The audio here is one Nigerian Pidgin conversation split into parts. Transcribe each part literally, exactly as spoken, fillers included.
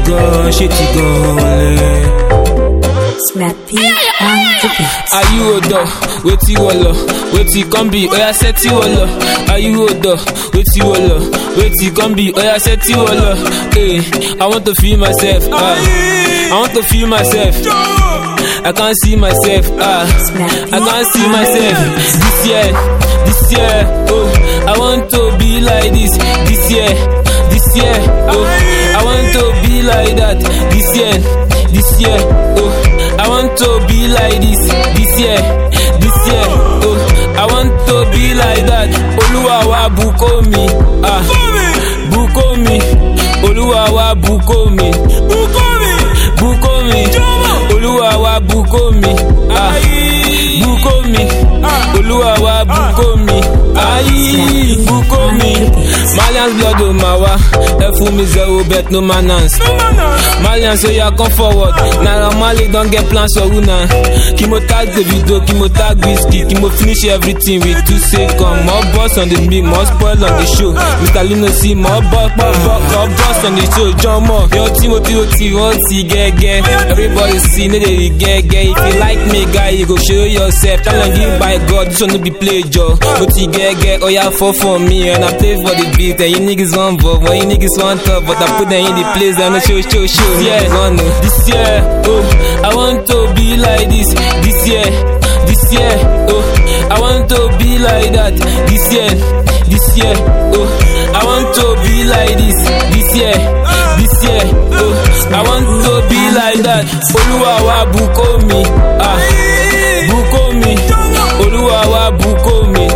go, shit you go. Snappy on the beat. Are you a dog? Wait you all up. Wait you come be. Oh yeah, set you all up. Are you a dog? Wait you all up. Wait you come be. Oh yeah, set you all up. Hey, I want to feel myself. Ah, I want to feel myself. I can't see myself. Ah, I can't see myself. This year, this year. Oh, I want to be like this. This year, this year. Oh, I want to be like that. This year, this year. Oh. I want to be like this, this year, this year, oh, I want to be like that. Oluwa wa buko mi, ah, buko mi, Oluwa wa buko mi, buko mi, buko mi, Oluwa wa buko mi, ah, buko mi, Oluwa wa buko mi, ayi, buko mi. Malians blood on my wa, F me zero bet no manance. Malians so ya come forward, now Mali don't get plans for una. Kimo tag the video, Kimo tag whiskey, Kimo finish everything with two seconds. More boss on the beat, more spoil on the show. Mister Lino see more boss, more boss, more boss on the show. John Moore, yo Timothy, Oti, Oti, get get. Everybody see, no they get get. If you like me, guy, you go show yourself. Tell and give by God, this one no be play, Joe. Oti, get get, oh yeah, fall for me, and I play for the beat. And you niggas want vote, but you niggas want top, but I put them in the place and I show, show, show. Yeah, gonna this year, oh, I want to be like this. This year, this year, oh, I want to be like that. This year, this year, oh, I want to be like this. This year, this year, oh, I want to be like that. Oluwa wa buko mi, ah, buko mi, Oluwa wa buko mi,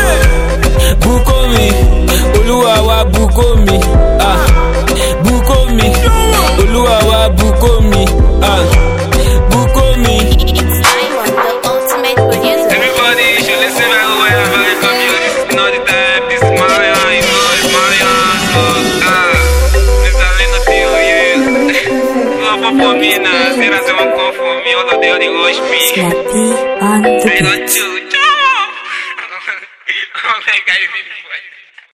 buko mi. Oluwa wa buko mi, ah, buko mi, Oluwa wa buko mi, ah, buko mi. I want the ultimate producer. Everybody should listen to wherever I come here. This is not the time, this is Mario, you know it's Mario, so, ah, Mister Lino feel you. Go for me now, say that someone come for me, all of them, they rush me. Snappy on the I got beat. you, oh my God.